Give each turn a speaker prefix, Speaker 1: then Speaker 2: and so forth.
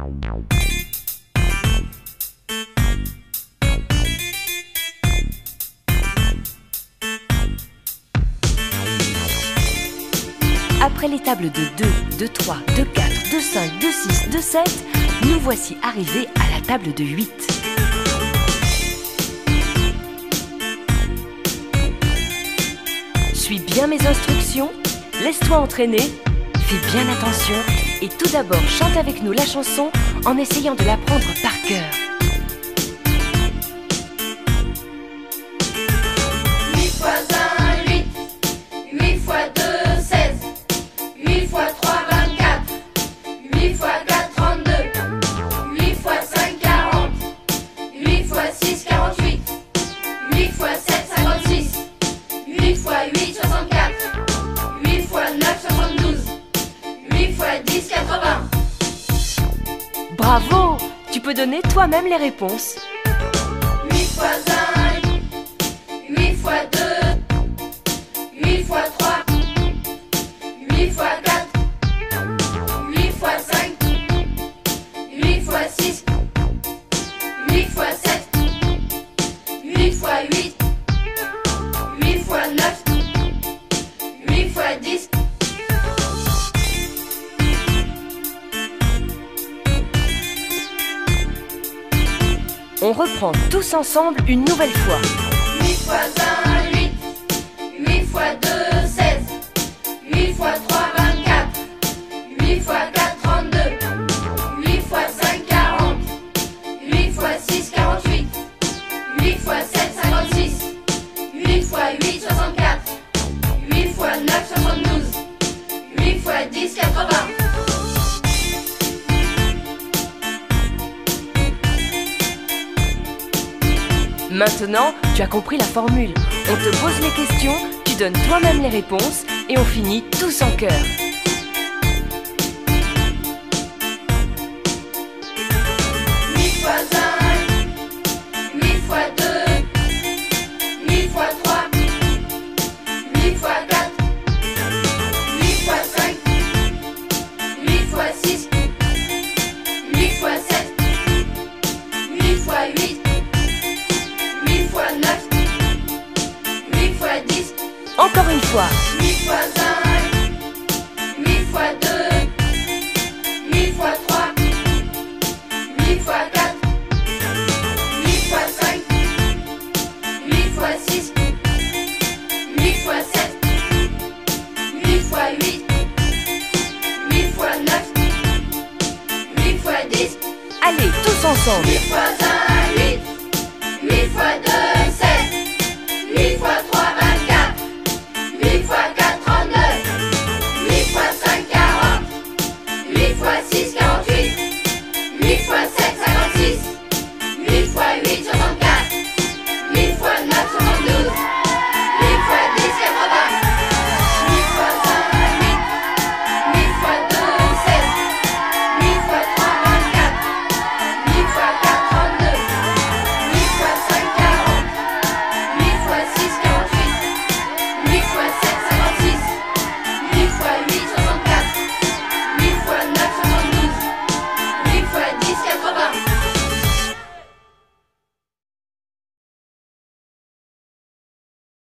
Speaker 1: Après les tables de 2, de 3, de 4, de 5, de 6, de 7, nous voici arrivés à la table de 8. Suis bien mes instructions, laisse-toi entraîner, fais bien attention et tout d'abord chante avec nous la chanson en essayant de l'apprendre par cœur.
Speaker 2: 8 fois 1, 8. 8 fois 2, 16. 8 fois 3, 24. 8 fois 4, 32. 8 fois 5, 40. 8 fois 6, 48. 8 fois 7, 56. 8 fois 8, 64. 8 fois 9, 72. 8 fois 10, 80.
Speaker 1: Bravo! Tu peux donner toi-même les réponses.
Speaker 2: 8 fois 1, 8 fois 2, 8 fois 3, 8 fois 4, 8 fois 5, 8 fois 6, 8 fois 7, 8 fois 8, 8 fois 9, 8 fois 10.
Speaker 1: On reprend tous ensemble une nouvelle fois.
Speaker 2: 8 fois 1, 8. 8 fois 2, 16. 8 fois 3, 24. 8 fois 4, 32. 8 fois 5, 40. 8 fois 6, 48. 8 fois 7, 56. 8 fois 8, 64. 8 fois 9, 72. 8 fois 10, 80.
Speaker 1: Maintenant, tu as compris la formule. On te pose les questions, tu donnes toi-même les réponses et on finit tous en chœur.
Speaker 2: 8 fois 1, 8 fois 2, 8 fois 3, 8 fois 4, 8 fois 5, 8 fois 6, 8 fois 7, 8 fois 8, 8 fois 9, 8 fois 10.
Speaker 1: Encore une fois.
Speaker 2: 8 fois 1, 8 fois 2, 8 fois 3, 8 fois 4, 8 fois 5, 8 fois 6, 8 fois 7, 8 fois 8, 8 fois 9, 8 fois 10.
Speaker 1: Allez, tous ensemble.
Speaker 2: 8 fois 1, 8. 8 fois 2,